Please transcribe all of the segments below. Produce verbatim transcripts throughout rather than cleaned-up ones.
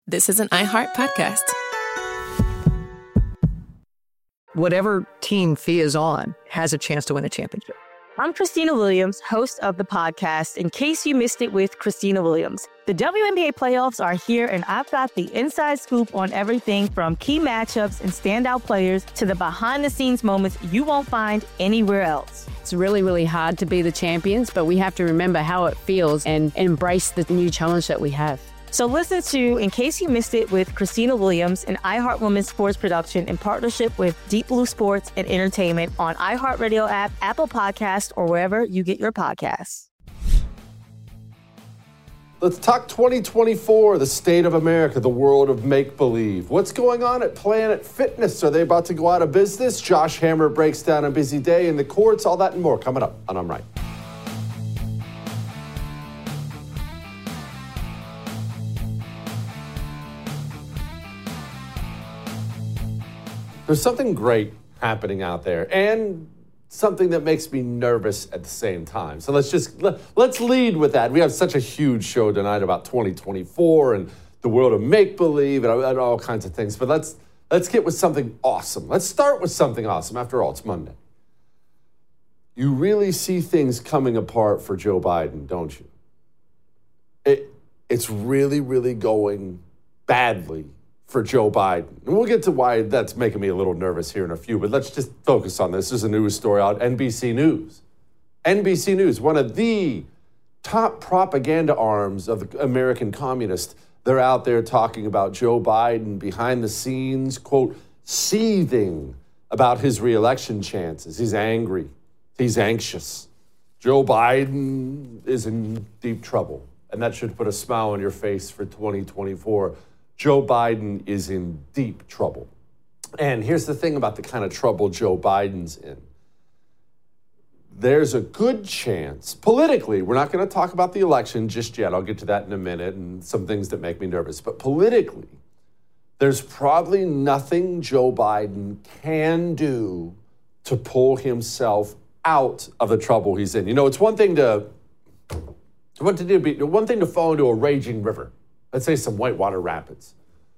This is an iHeart podcast. Whatever team Thea is on has a chance to win a championship. I'm Christina Williams, host of the podcast, In Case You Missed It with Christina Williams. The W N B A playoffs are here, and I've got the inside scoop on everything from key matchups and standout players to the behind-the-scenes moments you won't find anywhere else. It's really, really hard to be the champions, but we have to remember how it feels and embrace the new challenge that we have. So listen to In Case You Missed It with Christina Williams, an iHeart Women's Sports production in partnership with Deep Blue Sports and Entertainment on iHeartRadio app, Apple Podcasts, or wherever you get your podcasts. Let's talk twenty twenty-four, the state of America, the world of make-believe. What's going on at Planet Fitness? Are they about to go out of business? Josh Hammer breaks down a busy day in the courts, all that and more coming up on I'm Right. There's something great happening out there and something that makes me nervous at the same time. So let's just, let, let's lead with that. We have such a huge show tonight about twenty twenty-four and the world of make-believe and, and all kinds of things. But let's, let's get with something awesome. Let's start with something awesome. After all, it's Monday. You really see things coming apart for Joe Biden, don't you? It, it's really, really going badly for Joe Biden. And we'll get to why that's making me a little nervous here in a few, but let's just focus on this. This is a news story out N B C News. N B C News, one of the top propaganda arms of the American communists, they're out there talking about Joe Biden behind the scenes, quote, seething about his reelection chances. He's angry. He's anxious. Joe Biden is in deep trouble, and that should put a smile on your face for twenty twenty-four. Joe Biden is in deep trouble. And here's the thing about the kind of trouble Joe Biden's in. There's a good chance, politically, we're not going to talk about the election just yet. I'll get to that in a minute and some things that make me nervous. But politically, there's probably nothing Joe Biden can do to pull himself out of the trouble he's in. You know, it's one thing to, one, to do, one thing to fall into a raging river. Let's say some whitewater rapids.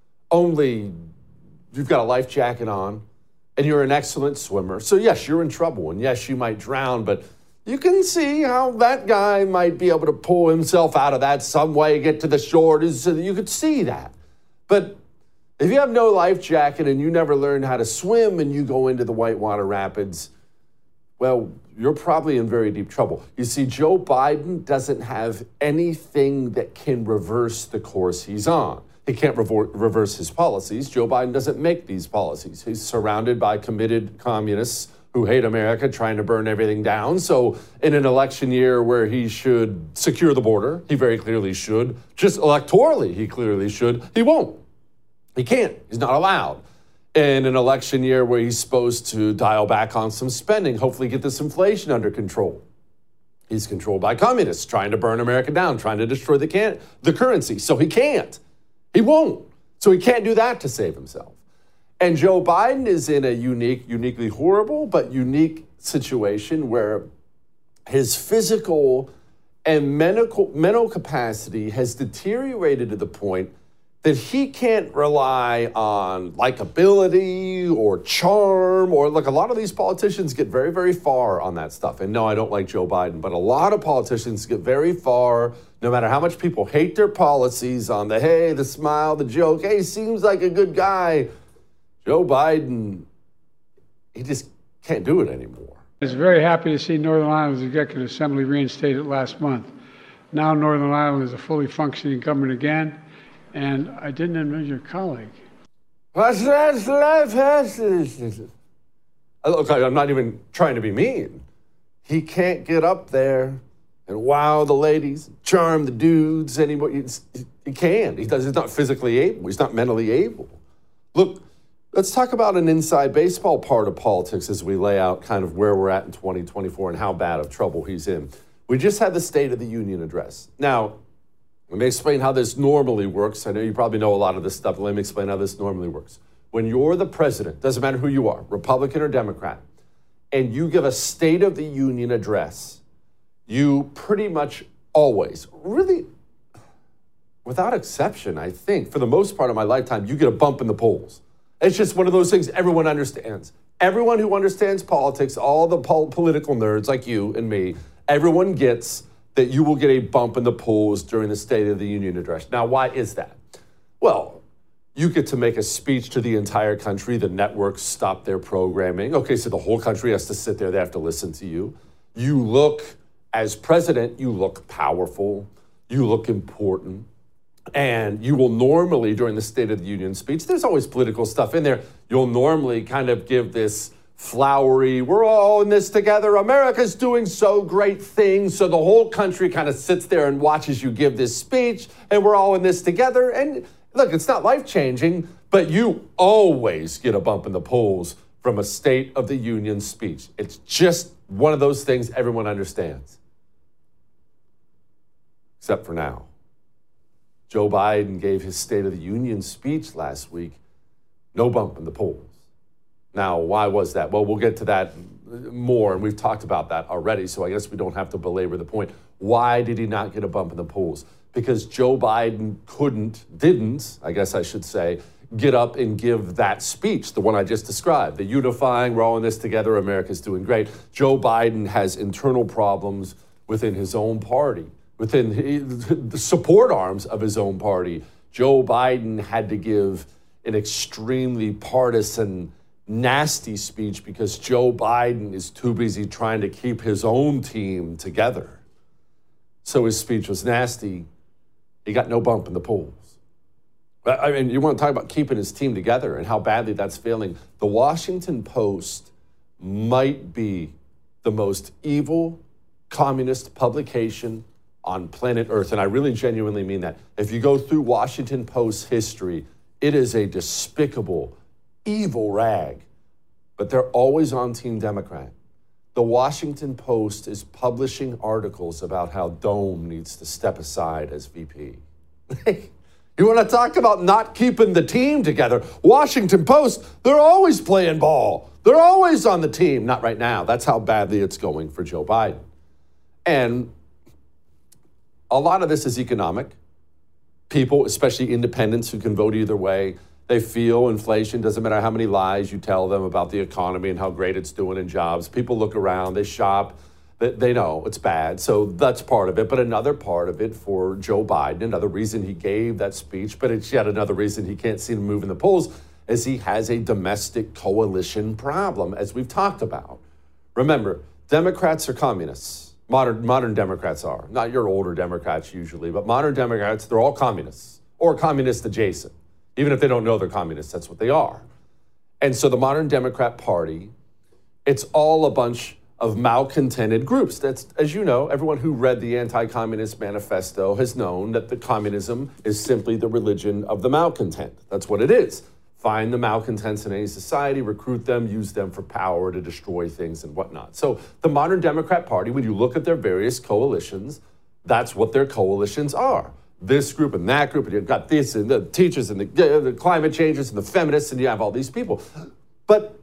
Only you've got a life jacket on and you're an excellent swimmer. So yes, you're in trouble and yes, you might drown, but you can see how that guy might be able to pull himself out of that some way, get to the shore. So you could see that. But if you have no life jacket and you never learn how to swim and you go into the whitewater rapids, well, you're probably in very deep trouble. You see, Joe Biden doesn't have anything that can reverse the course he's on. He can't revor- reverse his policies. Joe Biden doesn't make these policies. He's surrounded by committed communists who hate America, trying to burn everything down. So in an election year where he should secure the border, he very clearly should. Just electorally, he clearly should. He won't. He can't. He's not allowed. In an election year where he's supposed to dial back on some spending, hopefully get this inflation under control. He's controlled by communists trying to burn America down, trying to destroy the can- the currency. So he can't. He won't. So he can't do that to save himself. And Joe Biden is in a unique, uniquely horrible, but unique situation where his physical and mental, mental capacity has deteriorated to the point that he can't rely on likability or charm or look, a lot of these politicians get very, very far on that stuff. And no, I don't like Joe Biden, but a lot of politicians get very far, no matter how much people hate their policies on the, hey, the smile, the joke, hey, seems like a good guy. Joe Biden, he just can't do it anymore. I was very happy to see Northern Ireland's Executive Assembly reinstated last month. Now Northern Ireland is a fully functioning government again. And I didn't admit your colleague. What's that life has? Look, I'm not even trying to be mean. He can't get up there and wow the ladies, charm the dudes anymore. He can't. He does. He's not physically able. He's not mentally able. Look, let's talk about an inside baseball part of politics as we lay out kind of where we're at in twenty twenty-four and how bad of trouble he's in. We just had the State of the Union address. Now, let me explain how this normally works. I know you probably know a lot of this stuff, but let me explain how this normally works. When you're the president, doesn't matter who you are, Republican or Democrat, and you give a State of the Union address, you pretty much always, really, without exception, I think, for the most part of my lifetime, you get a bump in the polls. It's just one of those things everyone understands. Everyone who understands politics, all the pol- political nerds like you and me, everyone gets that you will get a bump in the polls during the State of the Union address. Now, why is that? Well, you get to make a speech to the entire country. The networks stop their programming. Okay, so the whole country has to sit there. They have to listen to you. You look, as president, you look powerful. You look important. And you will normally, during the State of the Union speech, there's always political stuff in there. You'll normally kind of give this flowery, we're all in this together, America's doing so great things. So the whole country kind of sits there and watches you give this speech, and we're all in this together. And look, it's not life-changing, but you always get a bump in the polls from a State of the Union speech. It's just one of those things everyone understands. Except for now. Joe Biden gave his State of the Union speech last week, no bump in the polls. Now, why was that? Well, we'll get to that more, and we've talked about that already, so I guess we don't have to belabor the point. Why did he not get a bump in the polls? Because Joe Biden couldn't, didn't, I guess I should say, get up and give that speech, the one I just described, the unifying, we're all in this together, America's doing great. Joe Biden has internal problems within his own party. Within the support arms of his own party, Joe Biden had to give an extremely partisan, nasty speech because Joe Biden is too busy trying to keep his own team together. So his speech was nasty. He got no bump in the polls. I mean, you want to talk about keeping his team together and how badly that's failing. The Washington Post might be the most evil communist publication on planet Earth, and I really genuinely mean that. If you go through Washington Post history, it is a despicable, evil rag, but they're always on Team Democrat. The Washington Post is publishing articles about how Dome needs to step aside as V P. You want to talk about not keeping the team together? Washington Post, they're always playing ball. They're always on the team. Not right now. That's how badly it's going for Joe Biden. And a lot of this is economic. People, especially independents who can vote either way, they feel inflation. Doesn't matter how many lies you tell them about the economy and how great it's doing in jobs. People look around, they shop, they, they know it's bad. So that's part of it. But another part of it for Joe Biden, another reason he gave that speech, but it's yet another reason he can't seem to move in the polls, is he has a domestic coalition problem, as we've talked about. Remember, Democrats are communists. Modern, modern Democrats are. Not your older Democrats usually, but modern Democrats, they're all communists or communist adjacent. Even if they don't know they're communists, that's what they are. And so the modern Democrat Party, it's all a bunch of malcontented groups. That's, as you know, everyone who read the Anti-Communist Manifesto has known that the communism is simply the religion of the malcontent. That's what it is. Find the malcontents in any society, recruit them, use them for power to destroy things and whatnot. So the modern Democrat Party, when you look at their various coalitions, that's what their coalitions are. This group and that group, and you've got this and the teachers and the, uh, the climate changes and the feminists, and you have all these people. But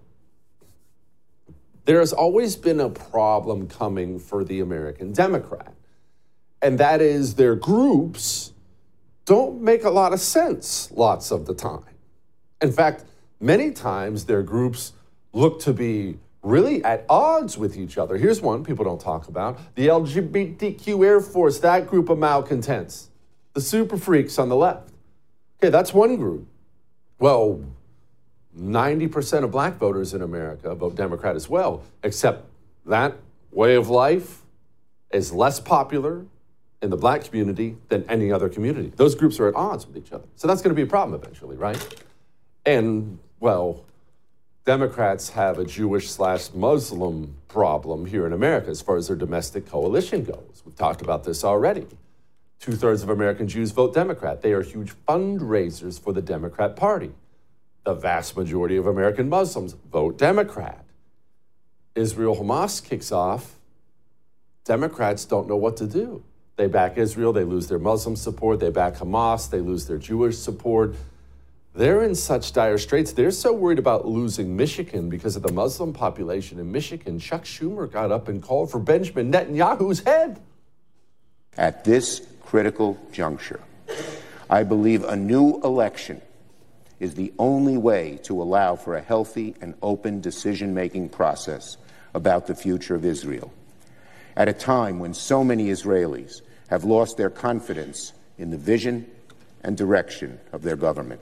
there has always been a problem coming for the American Democrat, and that is their groups don't make a lot of sense lots of the time. In fact, many times their groups look to be really at odds with each other. Here's one people don't talk about. The L G B T Q Air Force, that group of malcontents. The super freaks on the left. Okay, that's one group. Well, ninety percent of black voters in America vote Democrat as well, except that way of life is less popular in the black community than any other community. Those groups are at odds with each other. So that's going to be a problem eventually, right? And, well, Democrats have a Jewish slash Muslim problem here in America as far as their domestic coalition goes. We've talked about this already. Two-thirds of American Jews vote Democrat. They are huge fundraisers for the Democrat Party. The vast majority of American Muslims vote Democrat. Israel-Hamas kicks off. Democrats don't know what to do. They back Israel, they lose their Muslim support. They back Hamas, they lose their Jewish support. They're in such dire straits. They're so worried about losing Michigan because of the Muslim population in Michigan. Chuck Schumer got up and called for Benjamin Netanyahu's head. At this critical juncture, I believe a new election is the only way to allow for a healthy and open decision-making process about the future of Israel, at a time when so many Israelis have lost their confidence in the vision and direction of their government.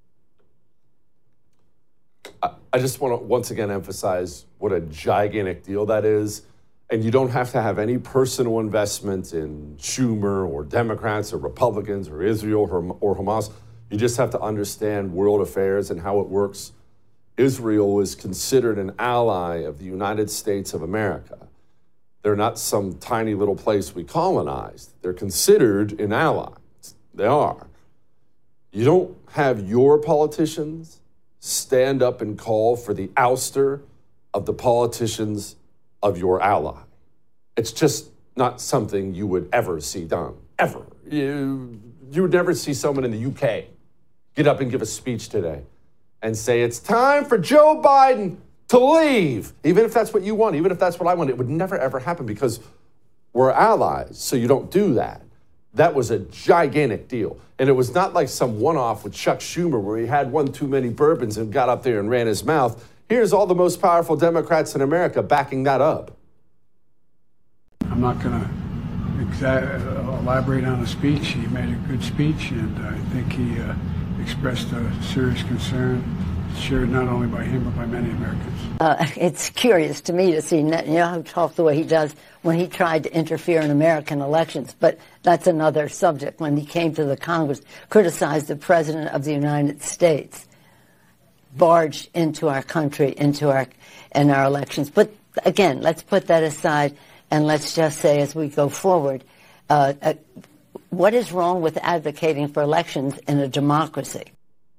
I just want to once again emphasize what a gigantic deal that is. And you don't have to have any personal investment in Schumer or Democrats or Republicans or Israel or, or Hamas. You just have to understand world affairs and how it works. Israel is considered an ally of the United States of America. They're not some tiny little place we colonized. They're considered an ally. They are. You don't have your politicians stand up and call for the ouster of the politicians of your ally. It's just not something you would ever see done, ever. You, you would never see someone in the U K get up and give a speech today and say, it's time for Joe Biden to leave, even if that's what you want, even if that's what I want. It would never, ever happen because we're allies, so you don't do that. That was a gigantic deal. And it was not like some one-off with Chuck Schumer where he had one too many bourbons and got up there and ran his mouth. Here's all the most powerful Democrats in America backing that up. I'm not going to exa- elaborate on the speech. He made a good speech, and I think he uh, expressed a serious concern, shared not only by him, but by many Americans. Uh, it's curious to me to see Netanyahu talk the way he does when he tried to interfere in American elections. But that's another subject. When he came to the Congress, criticized the President of the United States, barged into our country, into our, in our elections. But again, let's put that aside and let's just say as we go forward, uh, uh, what is wrong with advocating for elections in a democracy?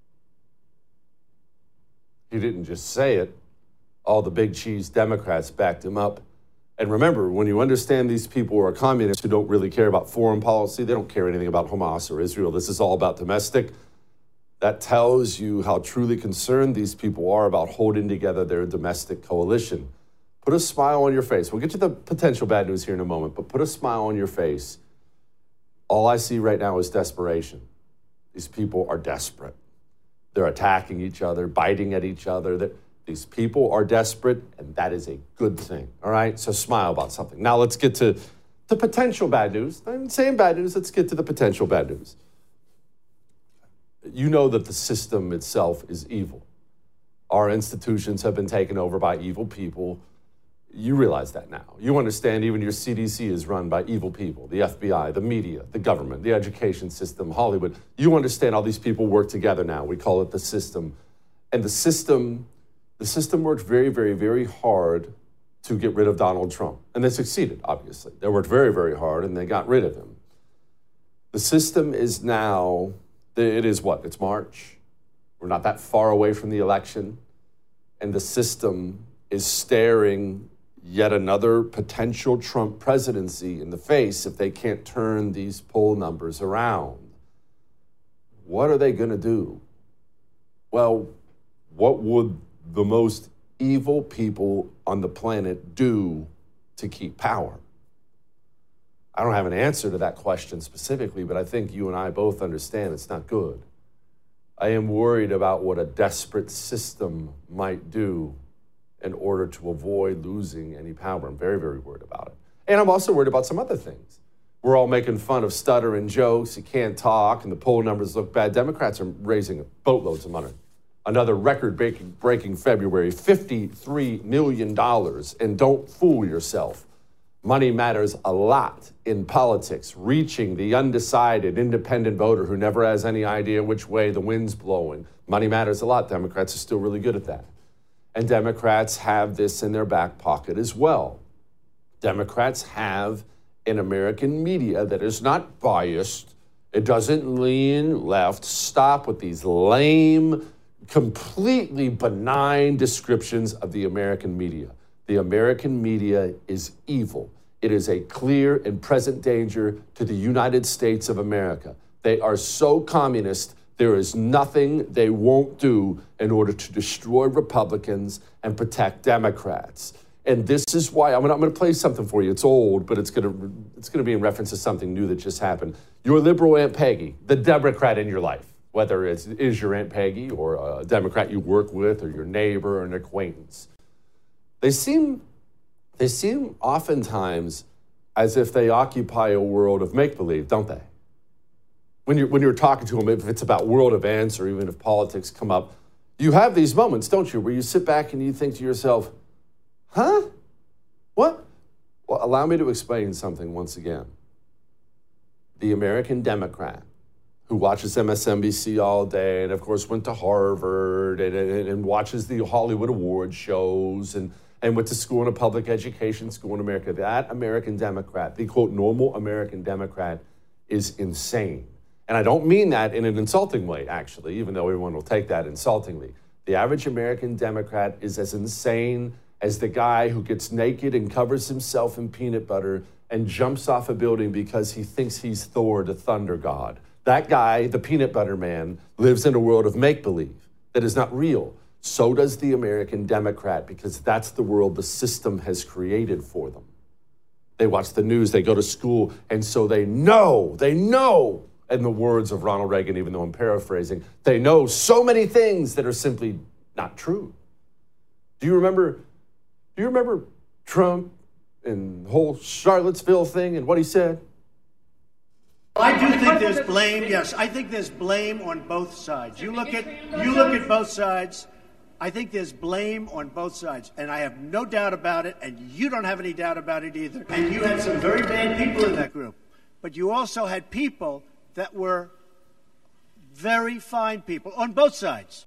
He didn't just say it. All the big cheese Democrats backed him up. And remember, when you understand these people are communists who don't really care about foreign policy, they don't care anything about Hamas or Israel. This is all about domestic. That tells you how truly concerned these people are about holding together their domestic coalition. Put a smile on your face. We'll get to the potential bad news here in a moment, but put a smile on your face. All I see right now is desperation. These people are desperate. They're attacking each other, biting at each other. They're, these people are desperate, and that is a good thing, all right? So smile about something. Now let's get to the potential bad news. I'm saying bad news. Let's get to the potential bad news. You know that the system itself is evil. Our institutions have been taken over by evil people. You realize that now. You understand even your C D C is run by evil people, the F B I, the media, the government, the education system, Hollywood. You understand all these people work together now. We call it the system. And the system, the system worked very, very, very hard to get rid of Donald Trump. And they succeeded, obviously. They worked very, very hard, and they got rid of him. The system is now, it is what? It's March. We're not that far away from the election. And the system is staring yet another potential Trump presidency in the face if they can't turn these poll numbers around. What are they going to do? Well, what would the most evil people on the planet do to keep power? I don't have an answer to that question specifically, but I think you and I both understand it's not good. I am worried about what a desperate system might do in order to avoid losing any power. I'm very, very worried about it. And I'm also worried about some other things. We're all making fun of stuttering jokes. You can't talk, and the poll numbers look bad. Democrats are raising boatloads of money. Another record-breaking breaking February, fifty-three million dollars. And don't fool yourself. Money matters a lot in politics, reaching the undecided independent voter who never has any idea which way the wind's blowing. Money matters a lot. Democrats are still really good at that. And Democrats have this in their back pocket as well. Democrats have an American media that is not biased. It doesn't lean left. Stop with these lame, completely benign descriptions of the American media. The American media is evil. It is a clear and present danger to the United States of America. They are so communist. There is nothing they won't do in order to destroy Republicans and protect Democrats. And this is why I'm going, I'm going to play something for you. It's old, but it's going to it's going to be in reference to something new that just happened. Your liberal Aunt Peggy, the Democrat in your life, whether it is your Aunt Peggy or a Democrat you work with or your neighbor or an acquaintance, they seem they seem oftentimes as if they occupy a world of make-believe, don't they? When you're, when you're talking to them, if it's about world events or even if politics come up, you have these moments, don't you, where you sit back and you think to yourself, huh? What? Well, allow me to explain something once again. The American Democrat who watches M S N B C all day and, of course, went to Harvard and, and, and watches the Hollywood award shows and, and went to school in a public education school in America, that American Democrat, the, quote, normal American Democrat, is insane. And I don't mean that in an insulting way, actually, even though everyone will take that insultingly. The average American Democrat is as insane as the guy who gets naked and covers himself in peanut butter and jumps off a building because he thinks he's Thor, the thunder god. That guy, the peanut butter man, lives in a world of make-believe that is not real. So does the American Democrat, because that's the world the system has created for them. They watch the news, they go to school, and so they know, they know, in the words of Ronald Reagan, even though I'm paraphrasing, they know so many things that are simply not true. Do you remember, do you remember Trump and the whole Charlottesville thing and what he said? I do think there's blame. Yes, I think there's blame on both sides. You look at you look at both sides. I think there's blame on both sides, and I have no doubt about it, and you don't have any doubt about it either. And you had some very bad people in that group, but you also had people that were very fine people on both sides.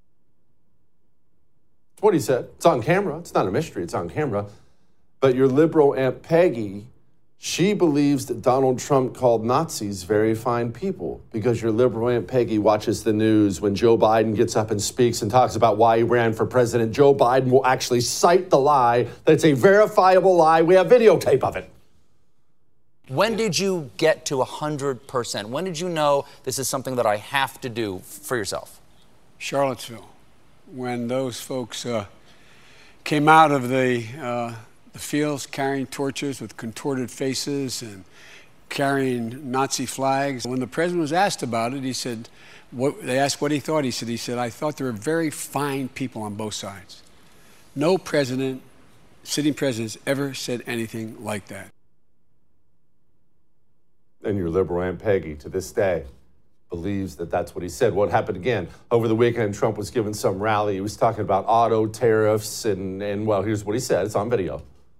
That's what he said. It's on camera. It's not a mystery. It's on camera. But your liberal Aunt Peggy, she believes that Donald Trump called Nazis very fine people, because your liberal Aunt Peggy watches the news when Joe Biden gets up and speaks and talks about why he ran for president. Joe Biden will actually cite the lie. That's a verifiable lie. We have videotape of it. When did you get to one hundred percent? When did you know this is something that I have to do for yourself? Charlottesville, when those folks uh, came out of the, uh, the fields carrying torches with contorted faces and carrying Nazi flags. When the president was asked about it, he said, what, they asked what he thought. He said, he said, I thought there were very fine people on both sides. No president, sitting president, ever said anything like that. And your liberal Aunt Peggy, to this day, believes that that's what he said. What happened again? Over the weekend, Trump was giving some rally. He was talking about auto tariffs, and, and well, here's what he said. It's on video.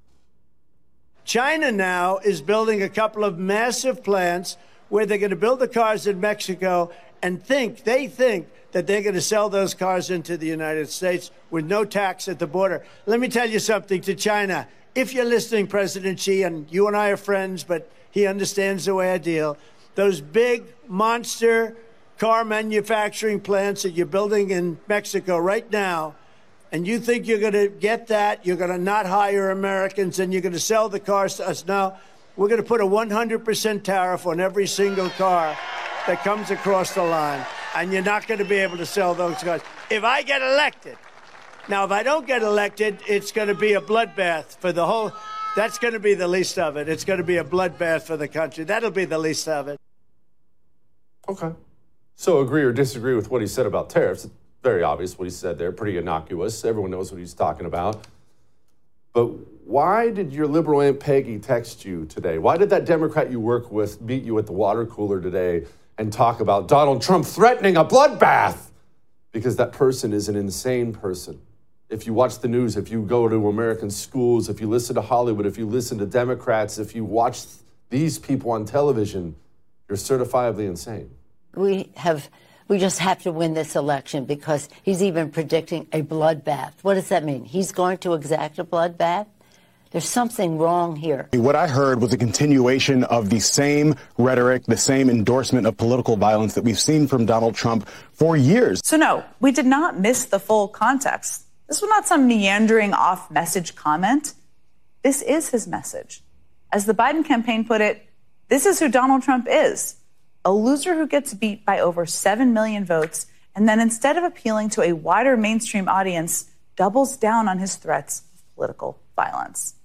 China now is building a couple of massive plants where they're going to build the cars in Mexico and think, they think that they're going to sell those cars into the United States with no tax at the border. Let me tell you something to China. If you're listening, President Xi, and you and I are friends, but he understands the way I deal. Those big monster car manufacturing plants that you're building in Mexico right now, and you think you're going to get that, you're going to not hire Americans, and you're going to sell the cars to us. No, we're going to put a one hundred percent tariff on every single car that comes across the line, and you're not going to be able to sell those cars. If I get elected, now if I don't get elected, it's going to be a bloodbath for the whole... That's going to be the least of it. It's going to be a bloodbath for the country. That'll be the least of it. Okay. So agree or disagree with what he said about tariffs. It's very obvious what he said there. Pretty innocuous. Everyone knows what he's talking about. But why did your liberal Aunt Peggy text you today? Why did that Democrat you work with meet you at the water cooler today and talk about Donald Trump threatening a bloodbath? Because that person is an insane person. If you watch the news, if you go to American schools, if you listen to Hollywood, if you listen to Democrats, if you watch these people on television, you're certifiably insane. We have, we just have to win this election, because he's even predicting a bloodbath. What does that mean? He's going to exact a bloodbath? There's something wrong here. What I heard was a continuation of the same rhetoric, the same endorsement of political violence that we've seen from Donald Trump for years. So no, we did not miss the full context. This was not some meandering off-message comment. This is his message. As the Biden campaign put it, this is who Donald Trump is. A loser who gets beat by over seven million votes, and then instead of appealing to a wider mainstream audience, doubles down on his threats of political violence.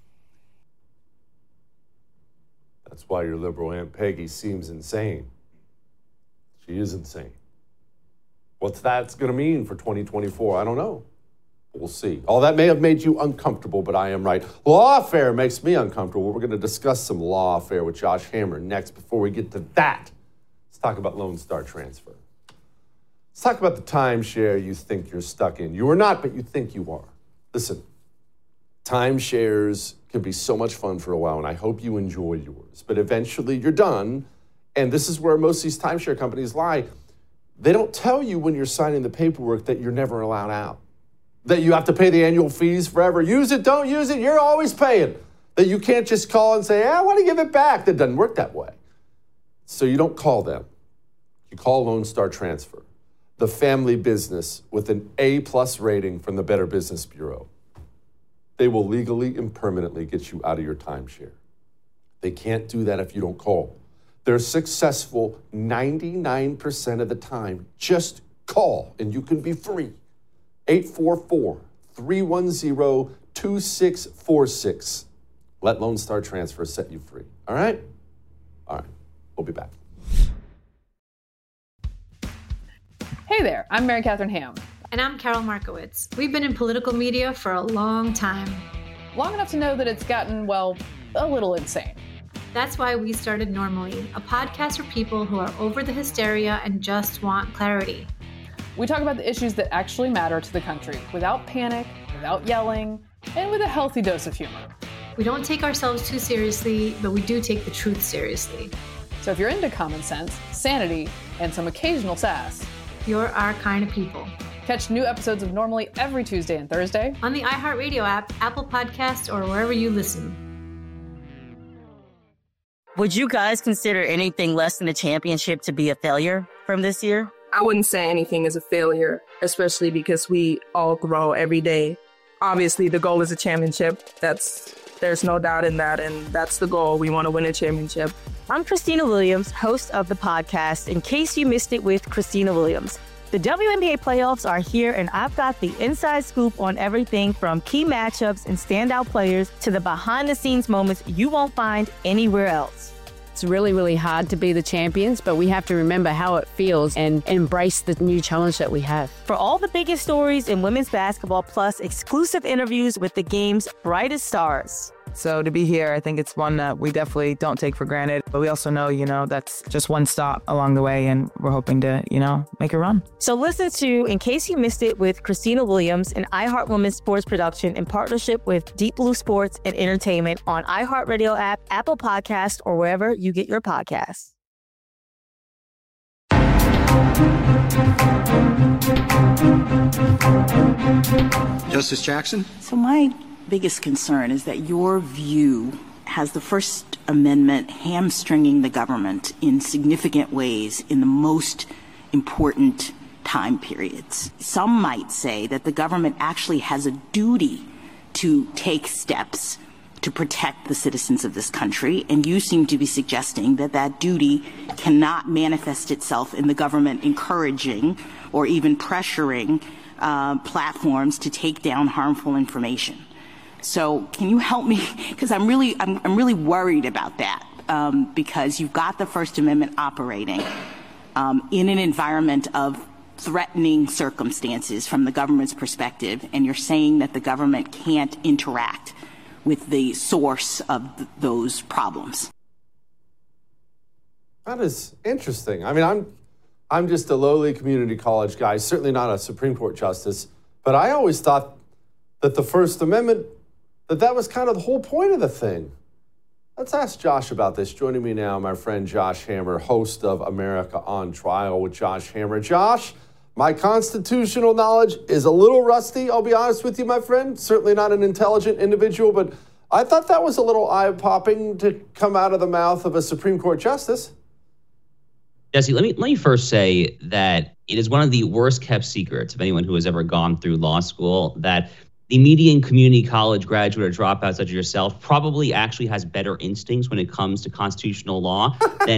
That's why your liberal Aunt Peggy seems insane. She is insane. What's that going to mean for twenty twenty-four? I don't know. We'll see. All that may have made you uncomfortable, but I am right. Lawfare makes me uncomfortable. We're going to discuss some lawfare with Josh Hammer next. Before we get to that, let's talk about Lone Star Transfer. Let's talk about the timeshare you think you're stuck in. You are not, but you think you are. Listen, timeshares can be so much fun for a while, and I hope you enjoy yours. But eventually you're done, and this is where most of these timeshare companies lie. They don't tell you when you're signing the paperwork that you're never allowed out, that you have to pay the annual fees forever. Use it, don't use it, you're always paying. That you can't just call and say, I want to give it back. That doesn't work that way. So you don't call them. You call Lone Star Transfer, the family business with an A-plus rating from the Better Business Bureau. They will legally and permanently get you out of your timeshare. They can't do that if you don't call. They're successful ninety-nine percent of the time. Just call and you can be free. eight four four, three one zero, two six four six. Let Lone Star Transfer set you free. All right? All right. We'll be back. Hey there, I'm Mary Catherine Ham. And I'm Carol Markowitz. We've been in political media for a long time. Long enough to know that it's gotten, well, a little insane. That's why we started Normally, a podcast for people who are over the hysteria and just want clarity. We talk about the issues that actually matter to the country without panic, without yelling, and with a healthy dose of humor. We don't take ourselves too seriously, but we do take the truth seriously. So if you're into common sense, sanity, and some occasional sass, you're our kind of people. Catch new episodes of Normally every Tuesday and Thursday on the iHeartRadio app, Apple Podcasts, or wherever you listen. Would you guys consider anything less than a championship to be a failure from this year? I wouldn't say anything is a failure, especially because we all grow every day. Obviously, the goal is a championship. That's there's no doubt in that, and that's the goal. We want to win a championship. I'm Christina Williams, host of the podcast, In Case You Missed It with Christina Williams. The W N B A playoffs are here, and I've got the inside scoop on everything from key matchups and standout players to the behind-the-scenes moments you won't find anywhere else. It's really, really hard to be the champions, but we have to remember how it feels and embrace the new challenge that we have. For all the biggest stories in women's basketball, plus exclusive interviews with the game's brightest stars. So to be here, I think it's one that we definitely don't take for granted. But we also know, you know, that's just one stop along the way, and we're hoping to, you know, make a run. So listen to In Case You Missed It with Christina Williams, an iHeart Women's sports production in partnership with Deep Blue Sports and Entertainment on iHeartRadio app, Apple Podcasts, or wherever you get your podcasts. Justice Jackson? So my biggest concern is that your view has the First Amendment hamstringing the government in significant ways in the most important time periods. Some might say that the government actually has a duty to take steps to protect the citizens of this country, and you seem to be suggesting that that duty cannot manifest itself in the government encouraging or even pressuring uh, platforms to take down harmful information. So can you help me? Because I'm really, I'm, I'm really worried about that um, because you've got the First Amendment operating um, in an environment of threatening circumstances from the government's perspective, and you're saying that the government can't interact with the source of th- those problems. That is interesting. I mean, I'm, I'm just a lowly community college guy, certainly not a Supreme Court justice, but I always thought that the First Amendment, that that was kind of the whole point of the thing. Let's ask Josh about this. Joining me now, my friend Josh Hammer, host of America on Trial with Josh Hammer. Josh, my constitutional knowledge is a little rusty, I'll be honest with you, my friend. Certainly not an intelligent individual, but I thought that was a little eye-popping to come out of the mouth of a Supreme Court justice. Jesse, let me let me first say that it is one of the worst-kept secrets of anyone who has ever gone through law school that the median community college graduate or dropout such as yourself probably actually has better instincts when it comes to constitutional law than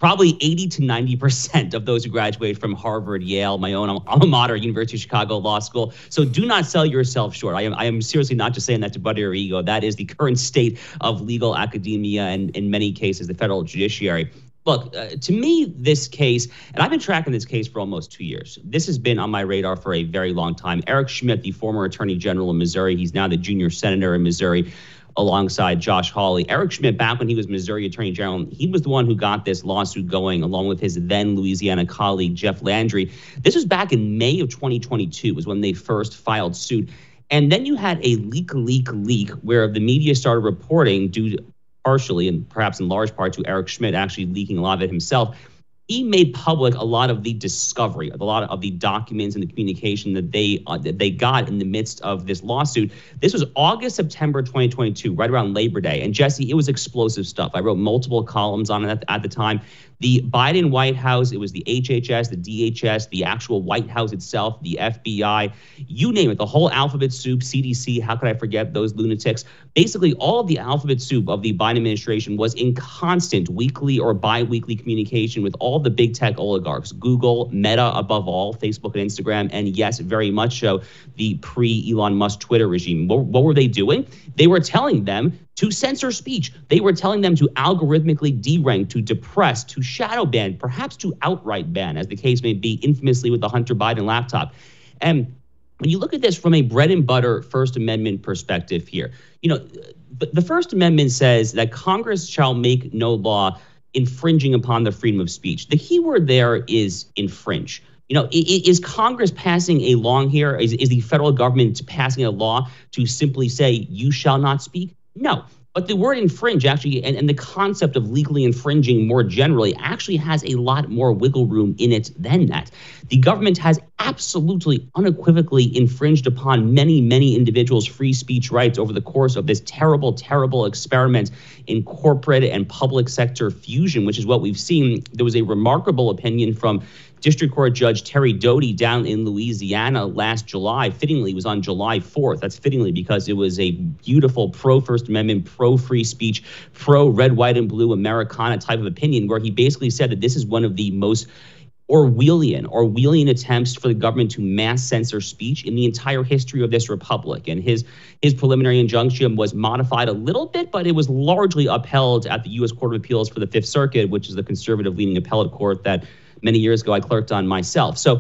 Probably eighty to ninety percent of those who graduate from Harvard, Yale, my own alma mater, University of Chicago Law School. So do not sell yourself short. I am I am seriously not just saying that to butter your ego. That is the current state of legal academia and, in many cases, the federal judiciary. Look, uh, to me, this case, and I've been tracking this case for almost two years. This has been on my radar for a very long time. Eric Schmidt, the former attorney general in Missouri, he's now the junior senator in Missouri, alongside Josh Hawley. Eric Schmidt, back when he was Missouri Attorney General, he was the one who got this lawsuit going, along with his then Louisiana colleague, Jeff Landry. This was back in May of twenty twenty-two, was when they first filed suit. And then you had a leak, leak, leak, where the media started reporting, due to, partially and perhaps in large part to Eric Schmidt actually leaking a lot of it himself. He made public a lot of the discovery, a lot of the documents and the communication that they uh, that they got in the midst of this lawsuit. This was August, September twenty twenty-two, right around Labor Day. And Jesse, it was explosive stuff. I wrote multiple columns on it at, at the time. The Biden White House, it was the H H S, the D H S, the actual White House itself, the F B I, you name it, the whole alphabet soup, C D C, how could I forget those lunatics? Basically, all of the alphabet soup of the Biden administration was in constant weekly or bi-weekly communication with all the big tech oligarchs, Google, Meta above all, Facebook and Instagram, and yes, very much so, the pre-Elon Musk Twitter regime. What, what were they doing? They were telling them to censor speech. They were telling them to algorithmically derank, to depress, to shadow ban, perhaps to outright ban, as the case may be, infamously with the Hunter Biden laptop. And when you look at this from a bread and butter First Amendment perspective here, you know, the First Amendment says that Congress shall make no law infringing upon the freedom of speech. The key word there is infringe. You know, is Congress passing a law here? Is, is the federal government passing a law to simply say you shall not speak? No. But the word infringe actually, and, and the concept of legally infringing more generally, actually has a lot more wiggle room in it than that. The government has absolutely unequivocally infringed upon many, many individuals' free speech rights over the course of this terrible, terrible experiment in corporate and public sector fusion, which is what we've seen. There was a remarkable opinion from District Court Judge Terry Doty down in Louisiana last July. Fittingly, it was on July fourth. That's fittingly because it was a beautiful pro-First Amendment, pro-free speech, pro-red, white, and blue Americana type of opinion, where he basically said that this is one of the most Orwellian, Orwellian attempts for the government to mass censor speech in the entire history of this republic. And his his preliminary injunction was modified a little bit, but it was largely upheld at the U S Court of Appeals for the Fifth Circuit, which is the conservative-leaning appellate court that many years ago I clerked on myself. So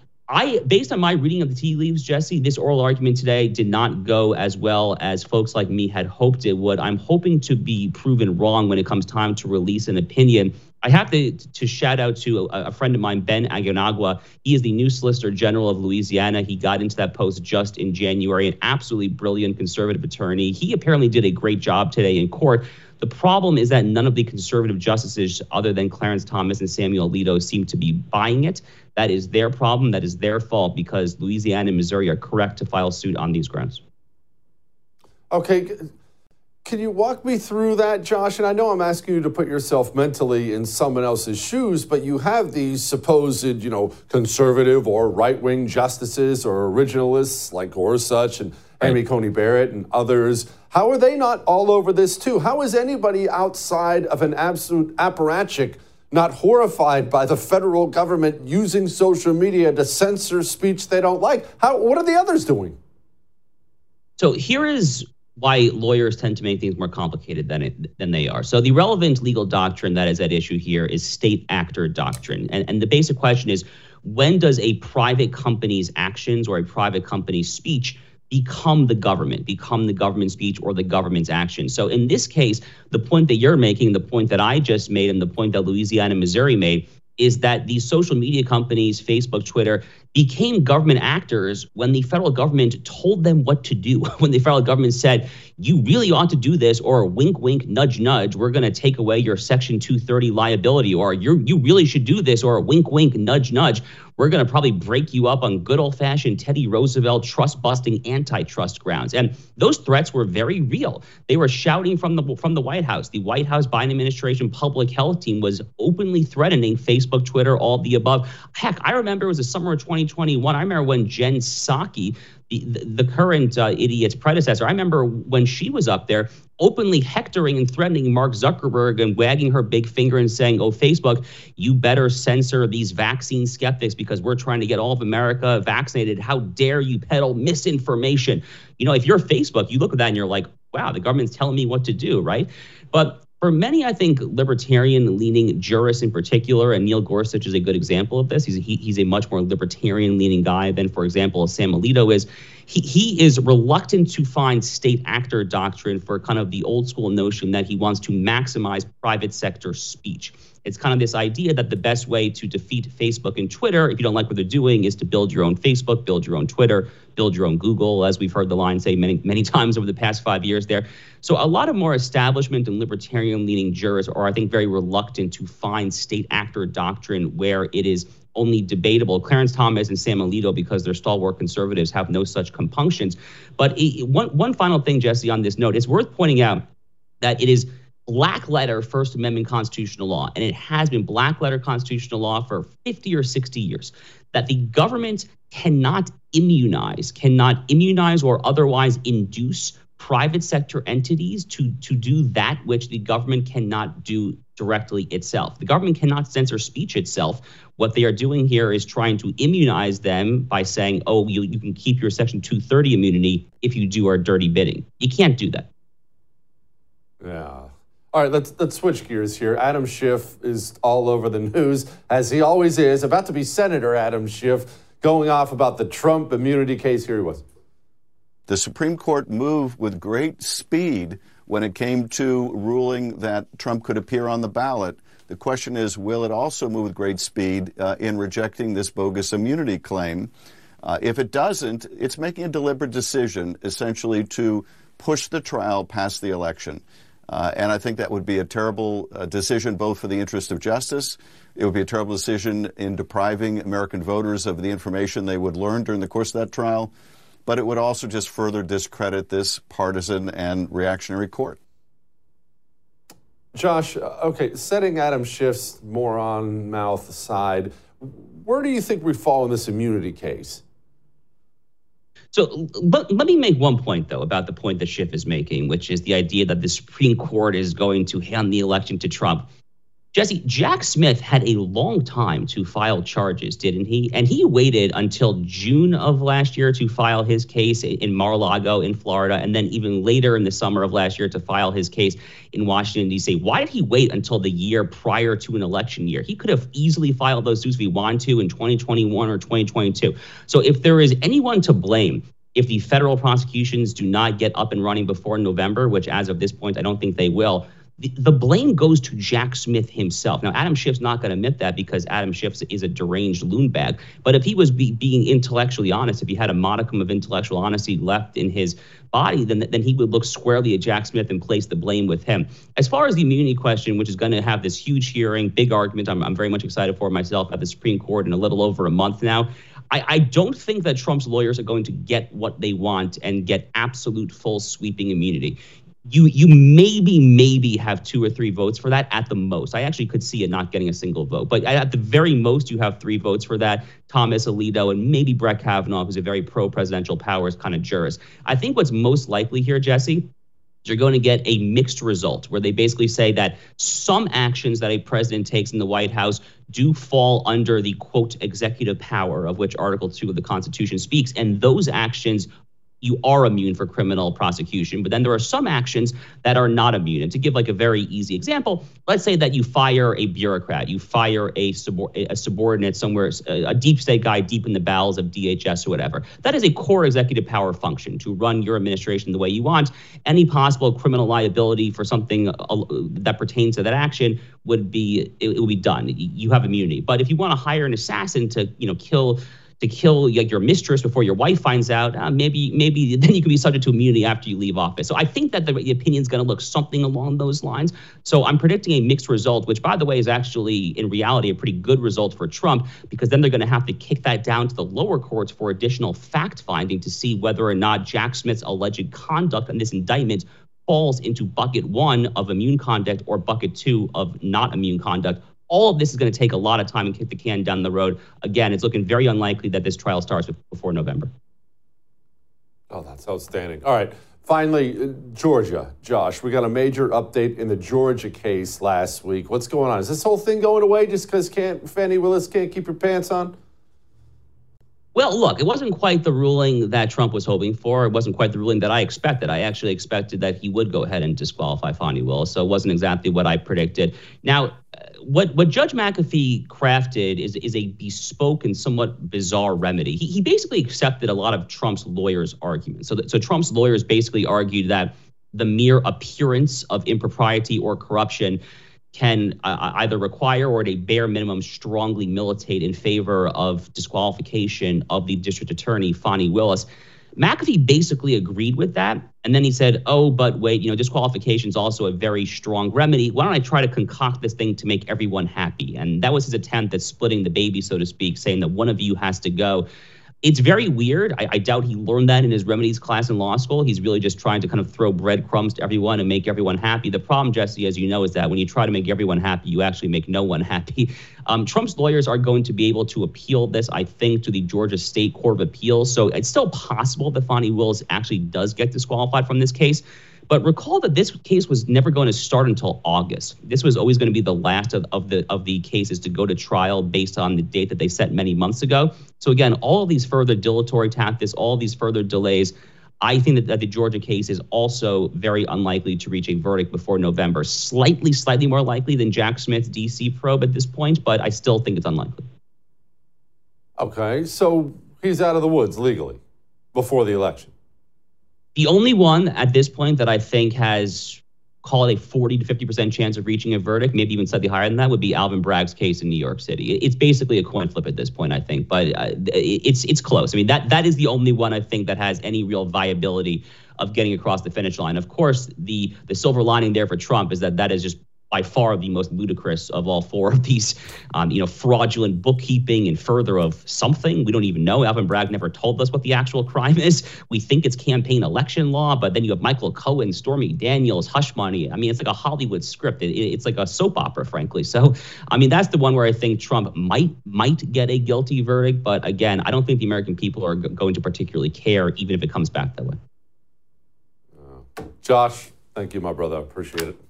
I, based on my reading of the tea leaves, Jesse, this oral argument today did not go as well as folks like me had hoped it would. I'm hoping to be proven wrong when it comes time to release an opinion. I have to, to shout out to a, a friend of mine, Ben Aguinagua. He is the new Solicitor General of Louisiana. He got into that post just in January, an absolutely brilliant conservative attorney. He apparently did a great job today in court. The problem is that none of the conservative justices, other than Clarence Thomas and Samuel Alito, seem to be buying it. That is their problem. That is their fault, because Louisiana and Missouri are correct to file suit on these grounds. Okay. Can you walk me through that, Josh? And I know I'm asking you to put yourself mentally in someone else's shoes, but you have these supposed, you know, conservative or right-wing justices or originalists like Gorsuch and Amy Coney Barrett and others. How are they not all over this too? How is anybody outside of an absolute apparatchik not horrified by the federal government using social media to censor speech they don't like? How? What are the others doing? So here is why lawyers tend to make things more complicated than it, than they are. So the relevant legal doctrine that is at issue here is state actor doctrine. And, and the basic question is, when does a private company's actions or a private company's speech become the government, become the government speech or the government's action? So in this case, the point that you're making, the point that I just made, and the point that Louisiana and Missouri made, is that these social media companies, Facebook, Twitter, became government actors when the federal government told them what to do. When the federal government said, you really ought to do this, or wink, wink, nudge, nudge, we're going to take away your Section two thirty liability, or you you really should do this, or wink, wink, nudge, nudge, we're going to probably break you up on good old-fashioned Teddy Roosevelt trust-busting antitrust grounds. And those threats were very real. They were shouting from the from the White House. The White House Biden administration public health team was openly threatening Facebook, Twitter, all the above. Heck, I remember it was the summer of twenty twenty-one. I remember when Jen Psaki, the, the, the current uh, idiot's predecessor, I remember when she was up there openly hectoring and threatening Mark Zuckerberg and wagging her big finger and saying, oh, Facebook, you better censor these vaccine skeptics because we're trying to get all of America vaccinated. How dare you peddle misinformation? You know, if you're Facebook, you look at that and you're like, wow, the government's telling me what to do, right? But for many, I think, libertarian-leaning jurists in particular, and Neil Gorsuch is a good example of this. He's a, he, he's a much more libertarian-leaning guy than, for example, Sam Alito is. He, he is reluctant to find state actor doctrine for kind of the old school notion that he wants to maximize private sector speech. It's kind of this idea that the best way to defeat Facebook and Twitter, if you don't like what they're doing, is to build your own Facebook, build your own Twitter, build your own Google, as we've heard the line say many, many times over the past five years there. So a lot of more establishment and libertarian-leaning jurists are, I think, very reluctant to find state actor doctrine where it is only debatable. Clarence Thomas and Sam Alito, because they're stalwart conservatives, have no such compunctions. But it, one, one final thing, Jesse, on this note, it's worth pointing out that it is black letter First Amendment constitutional law, and it has been black letter constitutional law for fifty or sixty years, that the government cannot immunize, cannot immunize or otherwise induce private sector entities to, to do that which the government cannot do directly itself. The government cannot censor speech itself. What they are doing here is trying to immunize them by saying, oh, you, you can keep your Section two thirty immunity if you do our dirty bidding. You can't do that. Yeah. All right, let's let's switch gears here. Adam Schiff is all over the news, as he always is. About to be Senator Adam Schiff, going off about the Trump immunity case. Here he was. The Supreme Court moved with great speed when it came to ruling that Trump could appear on the ballot. The question is, will it also move with great speed uh, in rejecting this bogus immunity claim? Uh, if it doesn't, it's making a deliberate decision, essentially, to push the trial past the election. Uh, and I think that would be a terrible uh, decision, both for the interest of justice. It would be a terrible decision in depriving American voters of the information they would learn during the course of that trial. But it would also just further discredit this partisan and reactionary court. Josh, okay, setting Adam Schiff's moron mouth aside, where do you think we fall in this immunity case? So but let me make one point, though, about the point that Schiff is making, which is the idea that the Supreme Court is going to hand the election to Trump. Jesse, Jack Smith had a long time to file charges, didn't he? And he waited until June of last year to file his case in Mar-a-Lago in Florida, and then even later in the summer of last year to file his case in Washington, D C. Why did he wait until the year prior to an election year? He could have easily filed those suits if he wanted to in twenty twenty-one or twenty twenty-two. So if there is anyone to blame, if the federal prosecutions do not get up and running before November, which as of this point, I don't think they will, the, the blame goes to Jack Smith himself. Now, Adam Schiff's not going to admit that because Adam Schiff is a deranged loon bag. But if he was be, being intellectually honest, if he had a modicum of intellectual honesty left in his body, then, then he would look squarely at Jack Smith and place the blame with him. As far as the immunity question, which is going to have this huge hearing, big argument, I'm, I'm very much excited for myself at the Supreme Court in a little over a month now. I, I don't think that Trump's lawyers are going to get what they want and get absolute full sweeping immunity. You you maybe, maybe have two or three votes for that at the most. I actually could see it not getting a single vote. But at the very most, you have three votes for that. Thomas, Alito, and maybe Brett Kavanaugh, who's a very pro-presidential powers kind of jurist. I think what's most likely here, Jesse, you're going to get a mixed result where they basically say that some actions that a president takes in the White House do fall under the, quote, executive power of which Article two of the Constitution speaks. And those actions, you are immune for criminal prosecution. But then there are some actions that are not immune. And to give like a very easy example, let's say that you fire a bureaucrat, you fire a, subor- a subordinate somewhere, a deep state guy deep in the bowels of D H S or whatever. That is a core executive power function to run your administration the way you want. Any possible criminal liability for something uh, that pertains to that action would be, it, it would be done. You have immunity. But if you want to hire an assassin to, you know, kill to kill your mistress before your wife finds out, uh, maybe maybe then you can be subject to immunity after you leave office. So I think that the, the opinion is going to look something along those lines. So I'm predicting a mixed result, which, by the way, is actually, in reality, a pretty good result for Trump, because then they're going to have to kick that down to the lower courts for additional fact-finding to see whether or not Jack Smith's alleged conduct in this indictment falls into bucket one of immune conduct or bucket two of not immune conduct. All of this is going to take a lot of time and kick the can down the road. Again, it's looking very unlikely that this trial starts before November. Oh, that's outstanding. All right. Finally, uh, Georgia, Josh, we got a major update in the Georgia case last week. What's going on? Is this whole thing going away just because can't Fannie Willis can't keep her pants on? Well, look, it wasn't quite the ruling that Trump was hoping for. It wasn't quite the ruling that I expected. I actually expected that he would go ahead and disqualify Fannie Willis, so it wasn't exactly what I predicted. Now, what what Judge McAfee crafted is, is a bespoke and somewhat bizarre remedy. He, he basically accepted a lot of Trump's lawyers' arguments. So, that, so Trump's lawyers basically argued that the mere appearance of impropriety or corruption can uh, either require or at a bare minimum strongly militate in favor of disqualification of the district attorney, Fannie Willis. McAfee basically agreed with that. And then he said, oh, but wait, you know, disqualification is also a very strong remedy. Why don't I try to concoct this thing to make everyone happy? And that was his attempt at splitting the baby, so to speak, saying that one of you has to go. It's very weird. I, I doubt he learned that in his remedies class in law school. He's really just trying to kind of throw breadcrumbs to everyone and make everyone happy. The problem, Jesse, as you know, is that when you try to make everyone happy, you actually make no one happy. Um, Trump's lawyers are going to be able to appeal this, I think, to the Georgia State Court of Appeals. So it's still possible that Fannie Willis actually does get disqualified from this case. But recall that this case was never going to start until August. This was always going to be the last of, of the of the cases to go to trial based on the date that they set many months ago. So again, all of these further dilatory tactics, all of these further delays, I think that, that the Georgia case is also very unlikely to reach a verdict before November. Slightly, slightly more likely than Jack Smith's D C probe at this point, but I still think it's unlikely. Okay, so he's out of the woods legally before the election. The only one at this point that I think has, call it a forty to fifty percent chance of reaching a verdict, maybe even slightly higher than that, would be Alvin Bragg's case in New York City. It's basically a coin flip at this point, I think, but uh, it's it's close. I mean, that that is the only one I think that has any real viability of getting across the finish line. Of course, the the silver lining there for Trump is that that is just by far the most ludicrous of all four of these, um, you know, fraudulent bookkeeping and further of something. We don't even know. Alvin Bragg never told us what the actual crime is. We think it's campaign election law, but then you have Michael Cohen, Stormy Daniels, hush money. I mean, it's like a Hollywood script. It, it's like a soap opera, frankly. So, I mean, that's the one where I think Trump might might get a guilty verdict. But again, I don't think the American people are g- going to particularly care, even if it comes back that way. Uh, Josh, thank you, my brother. I appreciate it.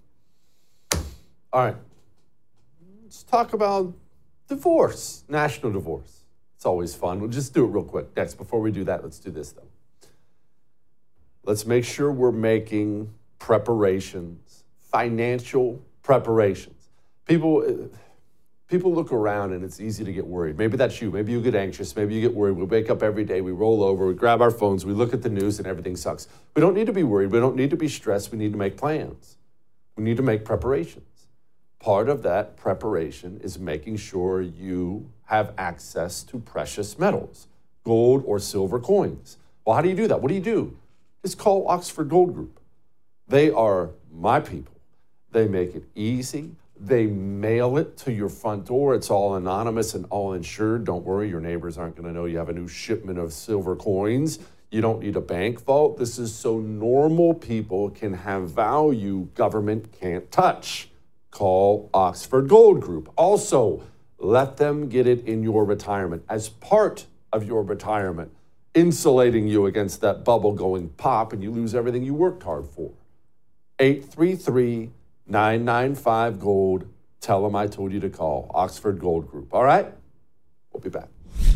All right, let's talk about divorce, national divorce. It's always fun. We'll just do it real quick. Next, before we do that, let's do this, though. Let's make sure we're making preparations, financial preparations. People, people look around and it's easy to get worried. Maybe that's you. Maybe you get anxious. Maybe you get worried. We wake up every day, we roll over, we grab our phones, we look at the news, and everything sucks. We don't need to be worried. We don't need to be stressed. We need to make plans. We need to make preparations. Part of that preparation is making sure you have access to precious metals, gold or silver coins. Well, how do you do that? What do you do? Just call Oxford Gold Group. They are my people. They make it easy. They mail it to your front door. It's all anonymous and all insured. Don't worry, your neighbors aren't going to know you have a new shipment of silver coins. You don't need a bank vault. This is so normal people can have value government can't touch. Call Oxford Gold Group. Also, let them get it in your retirement as part of your retirement, insulating you against that bubble going pop and you lose everything you worked hard for. eight three three, nine nine five, GOLD. Tell them I told you to call Oxford Gold Group. All right? We'll be back.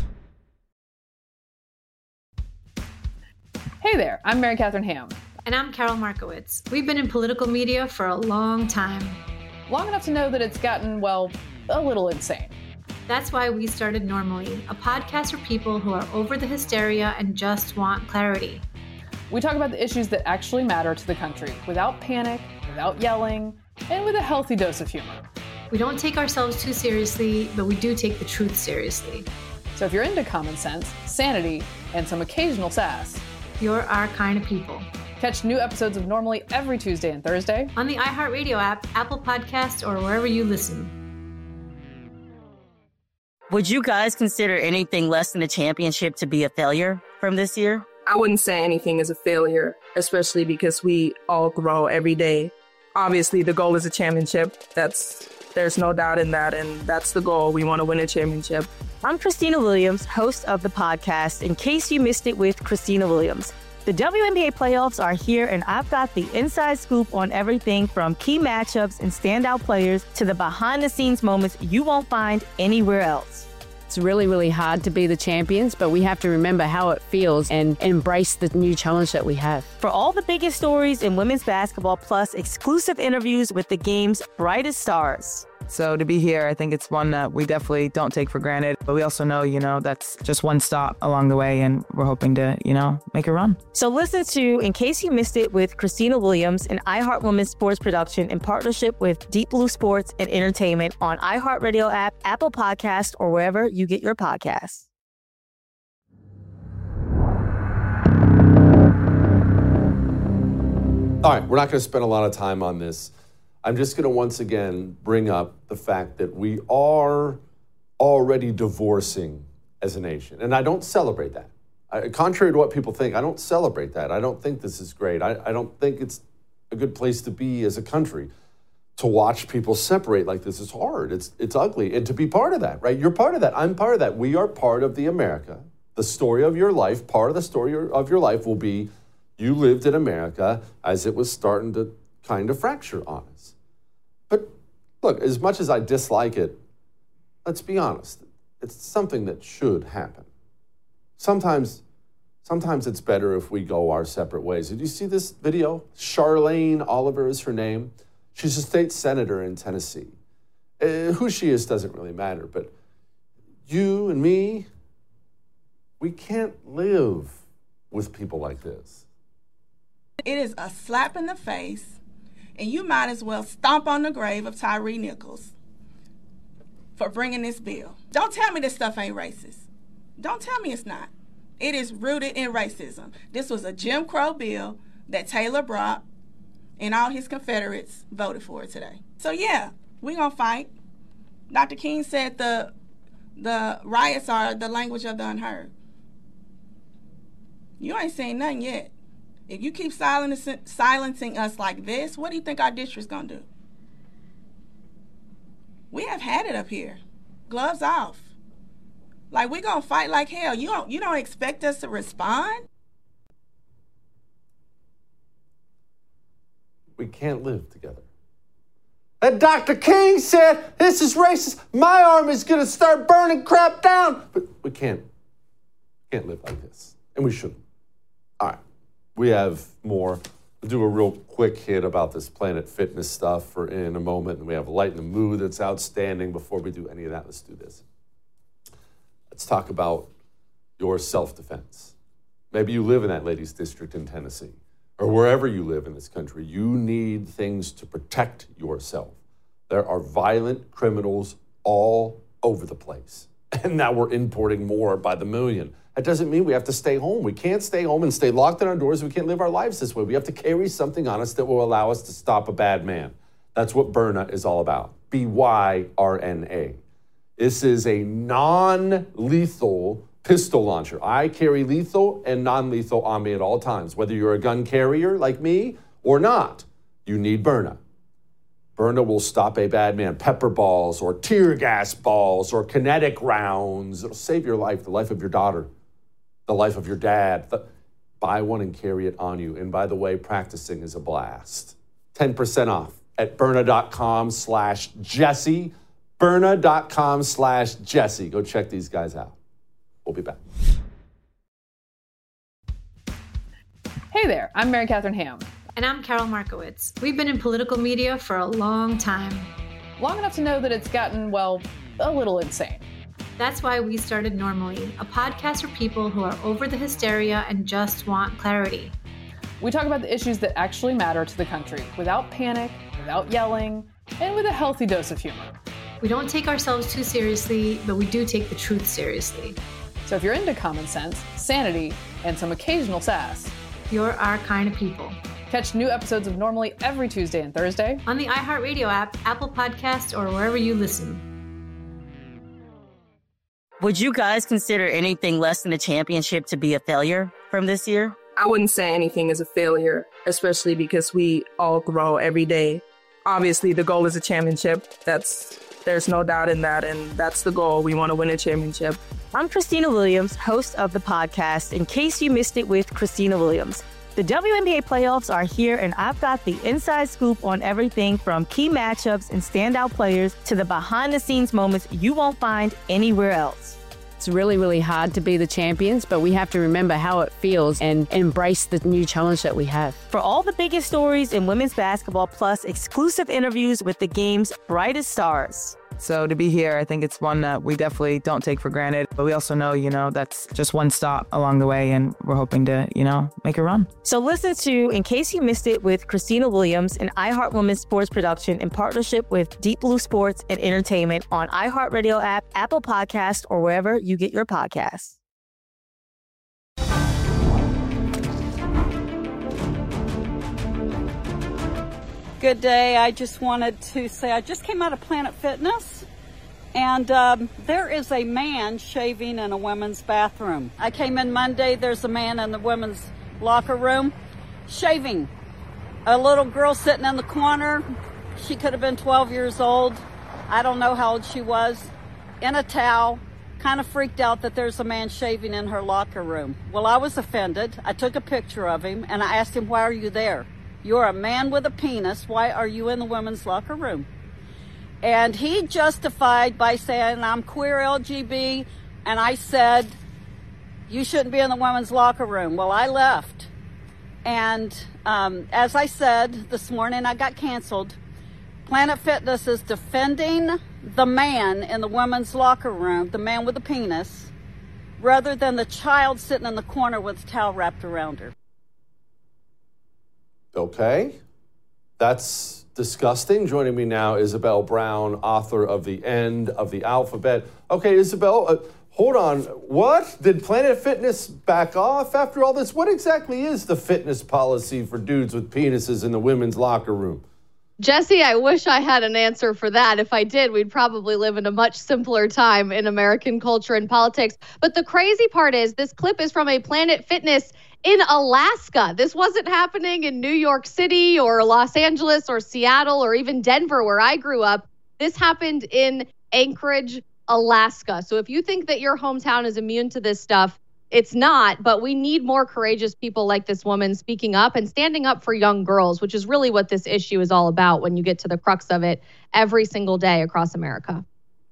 Hey there, I'm Mary Catherine Ham. And I'm Carol Markowitz. We've been in political media for a long time. Long enough to know that it's gotten, well, a little insane. That's why we started Normally, a podcast for people who are over the hysteria and just want clarity. We talk about the issues that actually matter to the country without panic, without yelling, and with a healthy dose of humor. We don't take ourselves too seriously, but we do take the truth seriously. So if you're into common sense, sanity, and some occasional sass, you're our kind of people. Catch new episodes of Normally every Tuesday and Thursday on the iHeartRadio app, Apple Podcasts, or wherever you listen. Would you guys consider anything less than a championship to be a failure from this year? I wouldn't say anything is a failure, especially because we all grow every day. Obviously, the goal is a championship. That's there's no doubt in that, and that's the goal. We want to win a championship. I'm Christina Williams, host of the podcast In Case You Missed It with Christina Williams. The W N B A playoffs are here, and I've got the inside scoop on everything from key matchups and standout players to the behind-the-scenes moments you won't find anywhere else. It's really, really hard to be the champions, but we have to remember how it feels and embrace the new challenge that we have. For all the biggest stories in women's basketball, plus exclusive interviews with the game's brightest stars. So to be here, I think it's one that we definitely don't take for granted. But we also know, you know, that's just one stop along the way, and we're hoping to, you know, make a run. So listen to In Case You Missed It with Christina Williams, an iHeart Women's sports production in partnership with Deep Blue Sports and Entertainment on iHeartRadio app, Apple Podcast, or wherever you get your podcasts. All right, we're not going to spend a lot of time on this. I'm just going to once again bring up the fact that we are already divorcing as a nation. And I don't celebrate that. I, contrary to what people think, I don't celebrate that. I don't think this is great. I, I don't think it's a good place to be as a country. To watch people separate like this is hard. It's, it's ugly. And to be part of that, right? You're part of that. I'm part of that. We are part of the America. The story of your life, part of the story of your life will be you lived in America as it was starting to kind of fracture on us. But look, as much as I dislike it, let's be honest. It's something that should happen. Sometimes, sometimes it's better if we go our separate ways. Did you see this video? Charlene Oliver is her name. She's a state senator in Tennessee. Uh, who she is doesn't really matter, but you and me, we can't live with people like this. It is a slap in the face, and you might as well stomp on the grave of Tyree Nichols for bringing this bill. Don't tell me this stuff ain't racist. Don't tell me it's not. It is rooted in racism. This was a Jim Crow bill that Taylor Brock and all his Confederates voted for today. So yeah, we gonna fight. Doctor King said the the riots are the language of the unheard. You ain't saying nothing yet. If you keep silencing, silencing us like this, what do you think our district's gonna do? We have had it up here. Gloves off. Like, we gonna fight like hell. You don't, you don't expect us to respond? We can't live together. And Doctor King said, this is racist. My army is gonna start burning crap down. But we can't, can't live like this. And we shouldn't. All right. We have more. We'll do a real quick hit about this Planet Fitness stuff for in a moment. And we have Light in the Mood that's outstanding. Before we do any of that, let's do this. Let's talk about your self-defense. Maybe you live in that ladies' district in Tennessee, or wherever you live in this country. You need things to protect yourself. There are violent criminals all over the place. And now we're importing more by the million. That doesn't mean we have to stay home. We can't stay home and stay locked in our doors. We can't live our lives this way. We have to carry something on us that will allow us to stop a bad man. That's what Byrna is all about. B Y R N A. This is a non-lethal pistol launcher. I carry lethal and non-lethal on me at all times. Whether you're a gun carrier like me or not, you need Byrna. Byrna will stop a bad man. Pepper balls or tear gas balls or kinetic rounds. It'll save your life, the life of your daughter, the life of your dad. The, buy one and carry it on you. And by the way, practicing is a blast. ten percent off at Byrna.com slash Jesse. Byrna.com slash Jesse. Go check these guys out. We'll be back. Hey there, I'm Mary Catherine Ham. And I'm Carol Markowitz. We've been in political media for a long time. Long enough to know that it's gotten, well, a little insane. That's why we started Normally, a podcast for people who are over the hysteria and just want clarity. We talk about the issues that actually matter to the country without panic, without yelling, and with a healthy dose of humor. We don't take ourselves too seriously, but we do take the truth seriously. So if you're into common sense, sanity, and some occasional sass, you're our kind of people. Catch new episodes of Normally every Tuesday and Thursday on the iHeartRadio app, Apple Podcasts, or wherever you listen. Would you guys consider anything less than a championship to be a failure from this year? I wouldn't say anything is a failure, especially because we all grow every day. Obviously, the goal is a championship. That's there's no doubt in that, and that's the goal. We want to win a championship. I'm Christina Williams, host of the podcast, In Case You Missed It with Christina Williams. The W N B A playoffs are here, and I've got the inside scoop on everything from key matchups and standout players to the behind-the-scenes moments you won't find anywhere else. It's really, really hard to be the champions, but we have to remember how it feels and embrace the new challenge that we have. For all the biggest stories in women's basketball, plus exclusive interviews with the game's brightest stars. So to be here, I think it's one that we definitely don't take for granted. But we also know, you know, that's just one stop along the way, and we're hoping to, you know, make a run. So listen to In Case You Missed It with Christina Williams, an iHeart Women's sports production in partnership with Deep Blue Sports and Entertainment on iHeartRadio app, Apple Podcast, or wherever you get your podcasts. Good day. I just wanted to say I just came out of Planet Fitness, and um, there is a man shaving in a women's bathroom. I came in Monday. There's a man in the women's locker room shaving. A little girl sitting in the corner. She could have been twelve years old. I don't know how old she was. In a towel, kind of freaked out that there's a man shaving in her locker room. Well, I was offended. I took a picture of him, and I asked him, why are you there? You're a man with a penis. Why are you in the women's locker room? And he justified by saying, I'm queer L G B, and I said, you shouldn't be in the women's locker room. Well, I left. And um, as I said this morning, I got canceled. Planet Fitness is defending the man in the women's locker room, the man with the penis, rather than the child sitting in the corner with a towel wrapped around her. Okay, that's disgusting. Joining me now, Isabel Brown, author of The End of the Alphabet. Okay, Isabel, uh, hold on. What? Did Planet Fitness back off after all this? What exactly is the fitness policy for dudes with penises in the women's locker room? Jesse, I wish I had an answer for that. If I did, we'd probably live in a much simpler time in American culture and politics. But the crazy part is this clip is from a Planet Fitness in Alaska. This wasn't happening in New York City or Los Angeles or Seattle or even Denver, where I grew up. This happened in Anchorage, Alaska. So if you think that your hometown is immune to this stuff, it's not, but we need more courageous people like this woman speaking up and standing up for young girls, which is really what this issue is all about when you get to the crux of it every single day across America.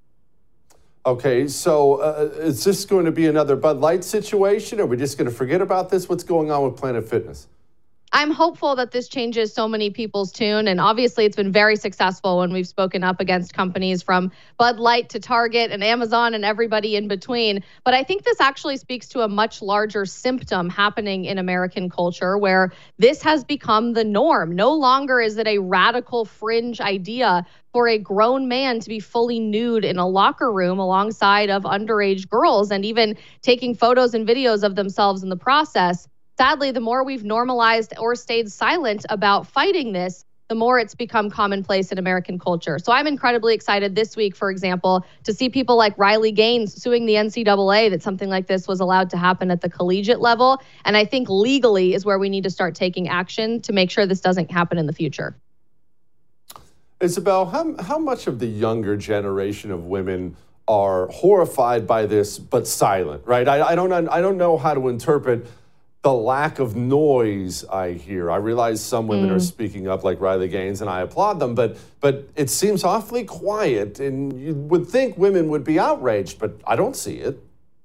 Okay, so uh, is this going to be another Bud Light situation? Are we just going to forget about this? What's going on with Planet Fitness? I'm hopeful that this changes so many people's tune. And obviously, it's been very successful when we've spoken up against companies from Bud Light to Target and Amazon and everybody in between. But I think this actually speaks to a much larger symptom happening in American culture where this has become the norm. No longer is it a radical fringe idea for a grown man to be fully nude in a locker room alongside of underage girls and even taking photos and videos of themselves in the process. Sadly, the more we've normalized or stayed silent about fighting this, the more it's become commonplace in American culture. So I'm incredibly excited this week, for example, to see people like Riley Gaines suing the N C double A that something like this was allowed to happen at the collegiate level. And I think legally is where we need to start taking action to make sure this doesn't happen in the future. Isabel, how, how much of the younger generation of women are horrified by this but silent, right? I, I don't I don't know how to interpret the lack of noise I hear. I realize some women mm. are speaking up like Riley Gaines, and I applaud them, but but it seems awfully quiet, and you would think women would be outraged, but I don't see it.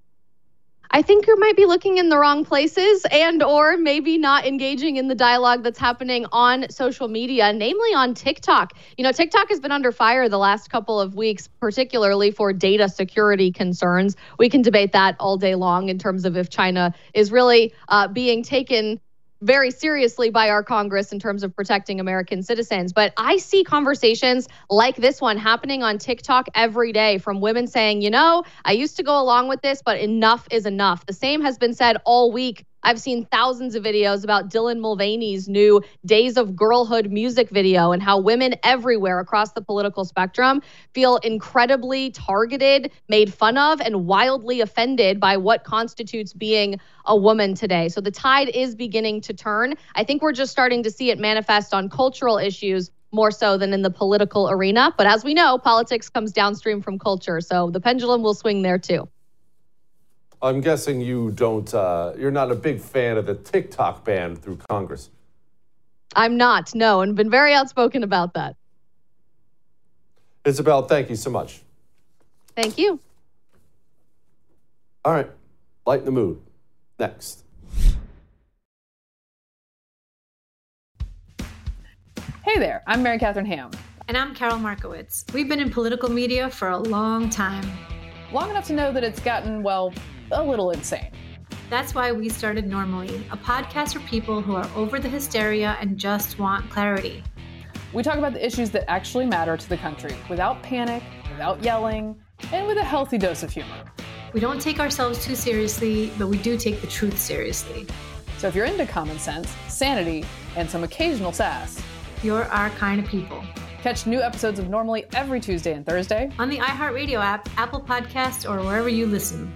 I think you might be looking in the wrong places and or maybe not engaging in the dialogue that's happening on social media, namely on TikTok. You know, TikTok has been under fire the last couple of weeks, particularly for data security concerns. We can debate that all day long in terms of if China is really uh, being taken very seriously by our Congress in terms of protecting American citizens. But I see conversations like this one happening on TikTok every day from women saying, you know, I used to go along with this, but enough is enough. The same has been said all week. I've seen thousands of videos about Dylan Mulvaney's new Days of Girlhood music video and how women everywhere across the political spectrum feel incredibly targeted, made fun of, and wildly offended by what constitutes being a woman today. So the tide is beginning to turn. I think we're just starting to see it manifest on cultural issues more so than in the political arena. But as we know, politics comes downstream from culture. So the pendulum will swing there too. I'm guessing you don't, uh, you're not a big fan of the TikTok ban through Congress. I'm not, no, and been very outspoken about that. Isabel, thank you so much. Thank you. All right, lighten the mood. Next. Hey there, I'm Mary Catherine Ham. And I'm Carol Markowitz. We've been in political media for a long time. Long enough to know that it's gotten, well, a little insane. That's why we started Normally, a podcast for people who are over the hysteria and just want clarity. We talk about the issues that actually matter to the country without panic, without yelling, and with a healthy dose of humor. We don't take ourselves too seriously, but we do take the truth seriously. So if you're into common sense, sanity, and some occasional sass, you're our kind of people. Catch new episodes of Normally every Tuesday and Thursday on the iHeartRadio app, Apple Podcasts, or wherever you listen.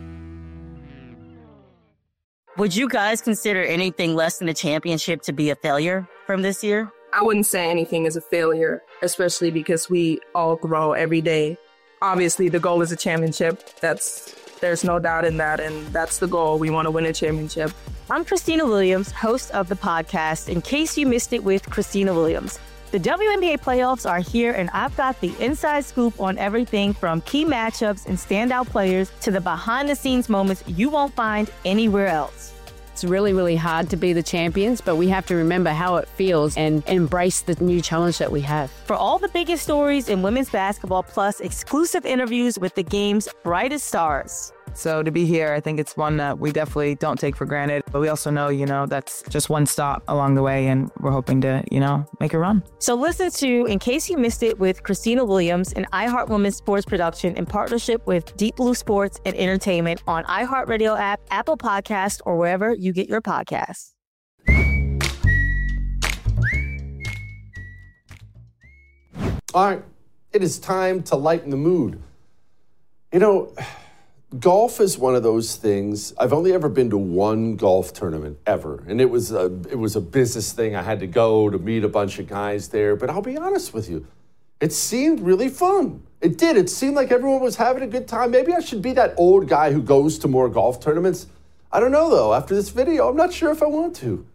Would you guys consider anything less than a championship to be a failure from this year? I wouldn't say anything is a failure, especially because we all grow every day. Obviously, the goal is a championship. That's there's no doubt in that, and that's the goal. We want to win a championship. I'm Christina Williams, host of the podcast, In Case You Missed It with Christina Williams. The W N B A playoffs are here, and I've got the inside scoop on everything from key matchups and standout players to the behind-the-scenes moments you won't find anywhere else. It's really, really hard to be the champions, but we have to remember how it feels and embrace the new challenge that we have. For all the biggest stories in women's basketball, plus exclusive interviews with the game's brightest stars. So to be here, I think it's one that we definitely don't take for granted. But we also know, you know, that's just one stop along the way, and we're hoping to, you know, make a run. So listen to In Case You Missed It with Christina Williams, an iHeart Women's sports production in partnership with Deep Blue Sports and Entertainment on iHeartRadio app, Apple Podcast, or wherever you get your podcasts. All right, it is time to lighten the mood. You know, golf is one of those things. I've only ever been to one golf tournament ever, and it was a it was a business thing. I had to go to meet a bunch of guys there, but I'll be honest with you, it seemed really fun. It did. It seemed like everyone was having a good time. Maybe I should be that old guy who goes to more golf tournaments. I don't know, though. After this video, I'm not sure if I want to.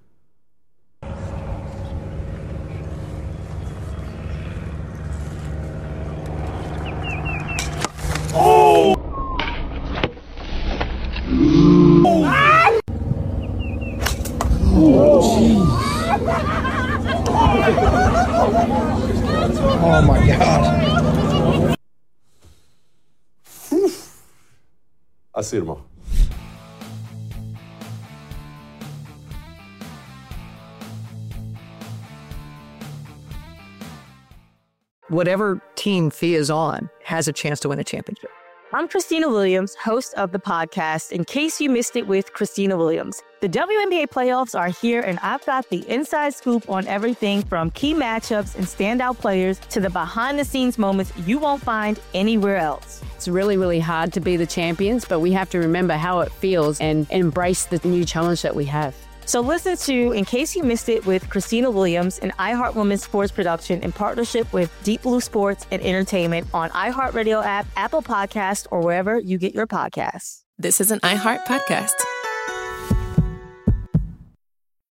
Oh! Oh my God. I'll see you tomorrow. Whatever team Fee is on has a chance to win a championship. I'm Christina Williams, host of the podcast In Case You Missed It with Christina Williams. The W N B A playoffs are here, and I've got the inside scoop on everything from key matchups and standout players to the behind-the-scenes moments you won't find anywhere else. It's really, really hard to be the champions, but we have to remember how it feels and embrace the new challenge that we have. So listen to In Case You Missed It with Christina Williams, an iHeart Women's sports production in partnership with Deep Blue Sports and Entertainment on iHeartRadio app, Apple Podcast, or wherever you get your podcasts. This is an iHeart podcast.